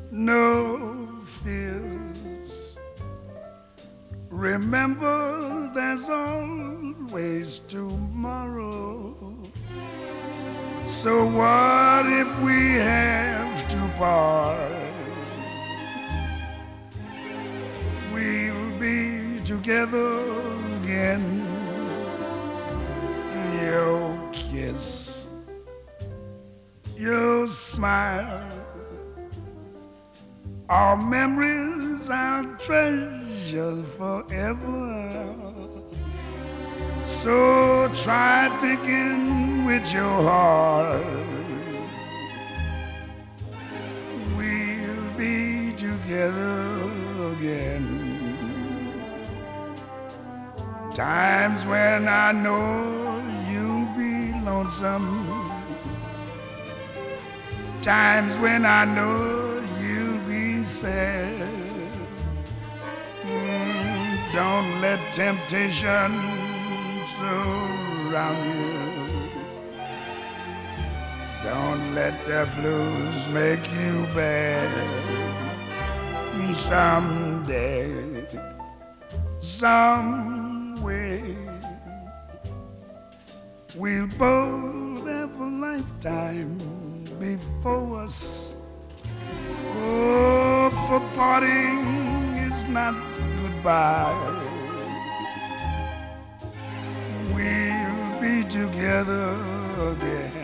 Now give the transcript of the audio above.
no fears. Remember, there's always tomorrow. So what if we have to part? We'll be together again. Your kiss, your smile, our memories I'll treasure forever. So try thinking with your heart. We'll be together again. Times when I know you'll be lonesome. Times when I know you'll be sad. Don't let temptation surround you. Don't let the blues make you bad. Someday, some way, we'll both have a lifetime before us. Oh, for parting is not goodbye. We'll be together again.